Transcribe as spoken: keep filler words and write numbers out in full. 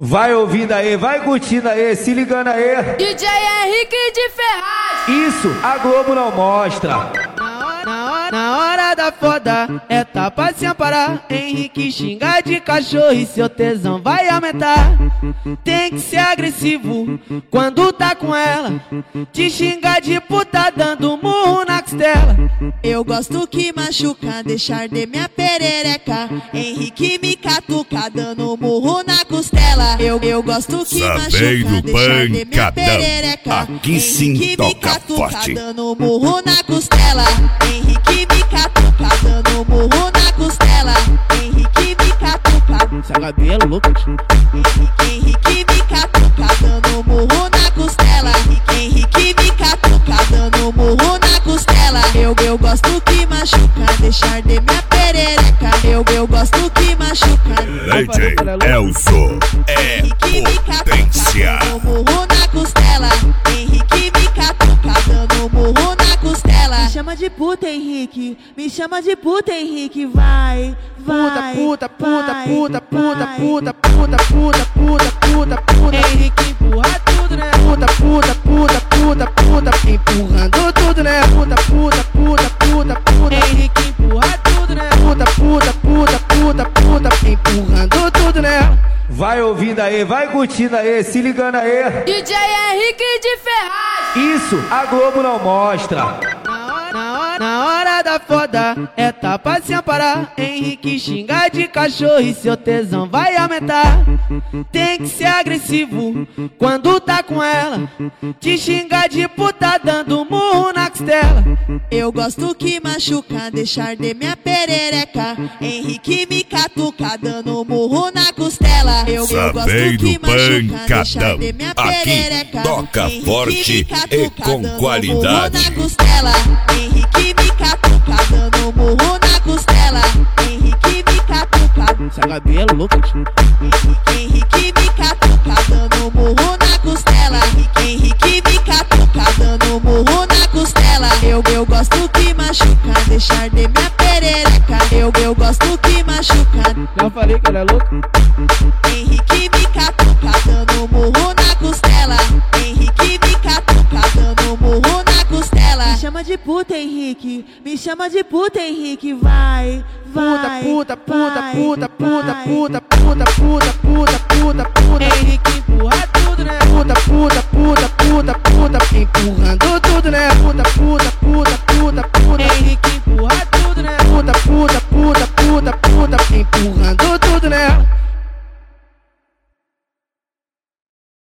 Vai ouvindo aí, vai curtindo aí, se ligando aí. D J Henrique de Ferraz. Isso, a Globo não mostra. Na hora, na hora da foda, é tapa sem parar. Henrique xinga de cachorro e seu tesão vai aumentar. Tem que ser agressivo quando tá com ela. Te xinga de puta dando murro na costela. Eu gosto que machuca, deixar de minha perereca. Henrique me catuca, dando murro na costela. Eu, eu gosto que Sabei machuca, do deixar de minha pancadão. perereca. Aqui sim Henrique me toca catuca, forte. dando murro na costela. Henrique me catuca, dando murro na costela. Henrique me catuca. Seu cabelo louco. Henrique, Henrique me catuca, dando murro na costela. Henrique me catuca, dando murro na costela. Eu, eu gosto que machuca, deixar de minha perereca. Eu, eu gosto que machuca. D J Elzo é Henrique me potência. catuca, dando murro na costela. Henrique me catuca, dando murro na costela. Me chama de puta, Henrique. Me chama de puta, Henrique. Vai, vai. Puta, puta, vai, puta, puta, vai. puta, puta, puta, puta, puta, puta. Henrique empurra tudo, né? Puta, puta, puta, puta, puta. Empurrando tudo, né? Puta, puta, puta, puta, puta. Henrique empurra tudo, né? Puta, puta, puta, puta, puta. Empurrando tudo, né? Vai ouvindo aí, vai curtindo aí, se ligando aí. D J Henrique de Ferraz. Isso, a Globo não mostra. Na hora, na hora da foda, é tapa sem parar. Henrique xinga de cachorro e seu tesão vai aumentar. Tem que ser agressivo quando tá com ela. Te xinga de puta dando murro na costela. Eu gosto que machuca, deixar de minha perereca. Henrique me catuca, dando murro na costela. Eu, eu gosto Sabei que do machuca, deixar pancadão. de minha Aqui perereca. toca Henrique forte me e catuca, com dando qualidade. murro na costela. Henrique me catuca, dando murro na costela. Henrique me catuca. Seu cabelo louco. Henrique, Henrique me catuca, dando murro na costela. Henrique me catuca, dando murro na costela. Eu, eu gosto que machuca, deixar de minha perereca. Eu, eu gosto que machuca. Já falei que ela é louca. Henrique me catuca, dando murro na costela. Henrique me catuca, dando murro na costela. Me chama de puta, Henrique. Me chama de puta, Henrique. Vai, vai. Puta, puta, puta, vai, puta, puta, vai. puta, puta, puta, puta, puta.